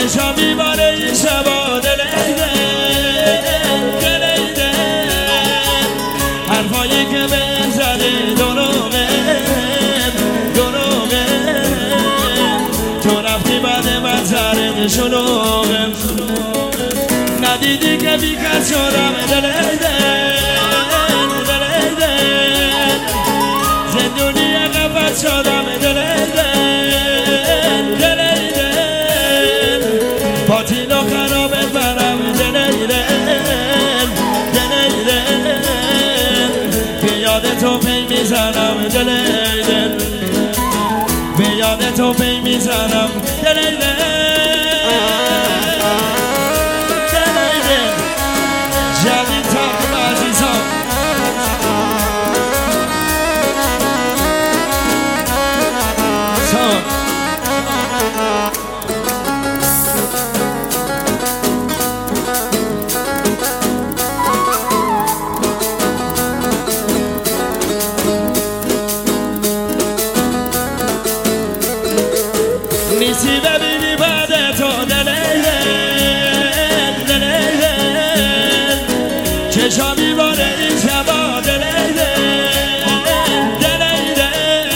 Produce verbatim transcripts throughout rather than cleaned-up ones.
چشا میباره این شبا دلیده دلیده حرفایی که به زده دروغه دروغه تو رفتی بعد من سرت شلوغه ندیدی که بیکس شدم دلیده دلیده زندونی قفت شدم دلیده دلیده باطیل و خرابت برم دلیده دلیده به یاد تو پی میزنم دلیده به یاد تو پی میزنم دلیده دلیده جدید تقیم عزیزان سان نیستی ببینی بعد تو دلیده دلیده چشا میباره این شبا دلیده دلیده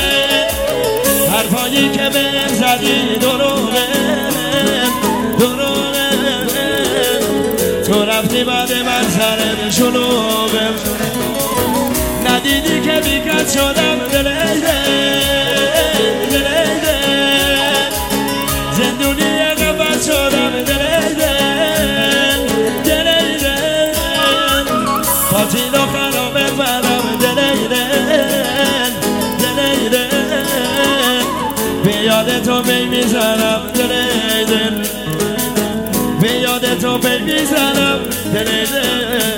حرفایی که بهم زدی دروغه دروغه تو رفتی بعد من سرت شلوغه ندیدی که بیکس شدم دلیده دلیده زندونی قفت شدم دلیده دلیده باطیل و خرابت برم دلیده دلیده به یاد تو پی میزنم دلیده به یاد تو پی میزنم دلیده